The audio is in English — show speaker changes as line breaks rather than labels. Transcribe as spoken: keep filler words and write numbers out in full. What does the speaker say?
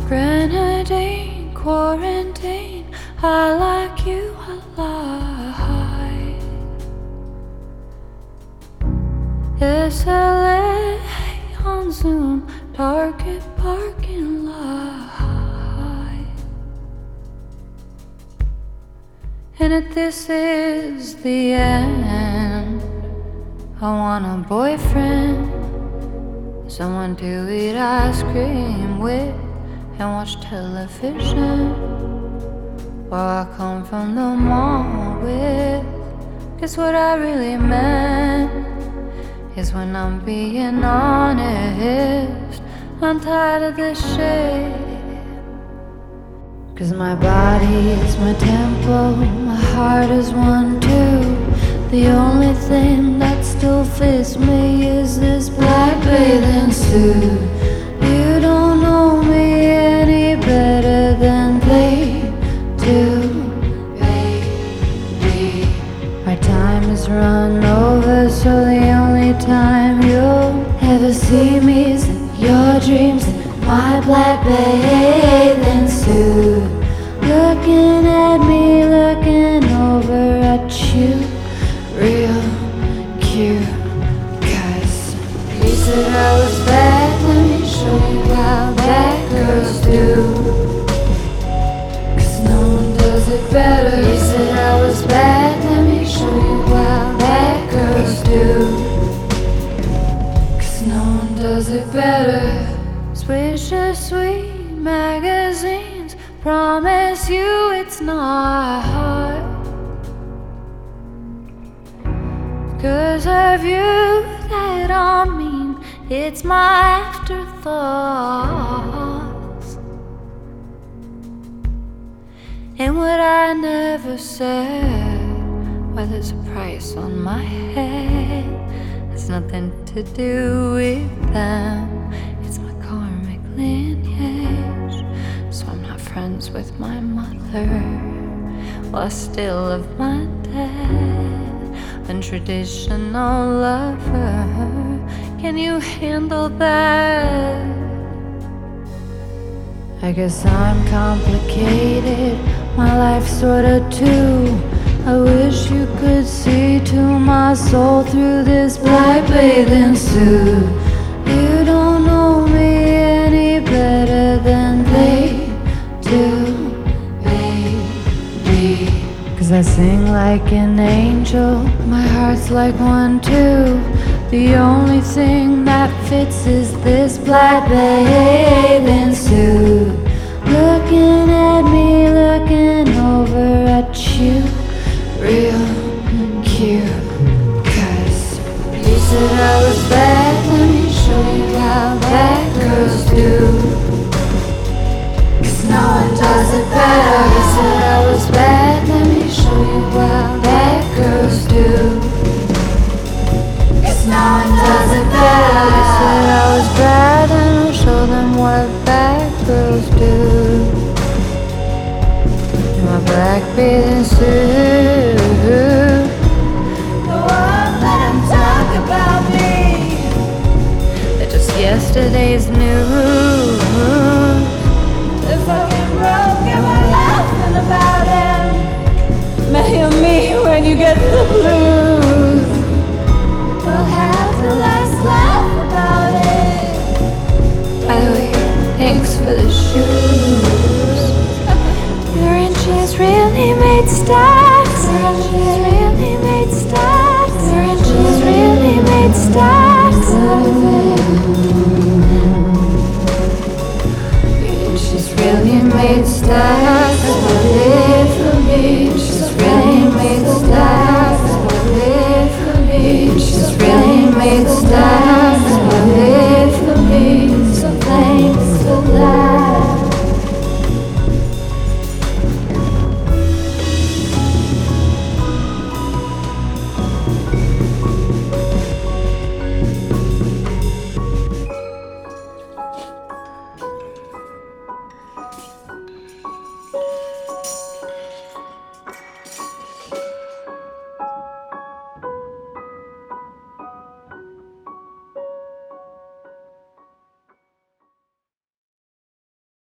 Grenadine, quarantine, I like you alive. S L A on Zoom, Target parking lot. And if this is the end, I want a boyfriend, someone to eat ice cream with and watch television, or I come from the mall with. Guess what I really meant is, when I'm being honest, I'm tired of this shit. Cause my body is my temple, my heart is one too. The only thing that still fits me is this black bathing suit. You don't know me any better than they do, baby. My time is run over, so the only time you'll ever see me is in your dreams in my black bathing suit. Looking at me, looking over at you, real cute. Cause you said I was bad, let me show you how bad girls do. Cause no one does it better. You said I was bad, let me show you how bad girls do. Cause no one does it better. Swish a sweet magazines, promise you it's not hard. Cause of you that I mean, it's my afterthoughts. And what I never said, well, there's a price on my head. It's nothing to do with them, it's my karmic lineage. So I'm not friends with my mother, well, I still love my dad, untraditional lover. Can you handle that? I guess I'm complicated, my life sorta too. I wish you could see to my soul through this black bathing suit. You don't know me any better than they do, baby. Cause I sing like an angel, my heart's like one too. The only thing that fits is this black bathing suit. Looking at me, looking over at you, real cute. Cause you said I was bad, let me show you how bad girls do. Cause no one does it better. You said I was bad, let me show you how bad girls do. Cause no one does it better. You said I was bad, and I'll show them what bad girls do. My black bathing suit,
Go on, let them talk about me.
they're just yesterday's news.
They're fucking broke and we're laughing about him. Mail me when you get the blues.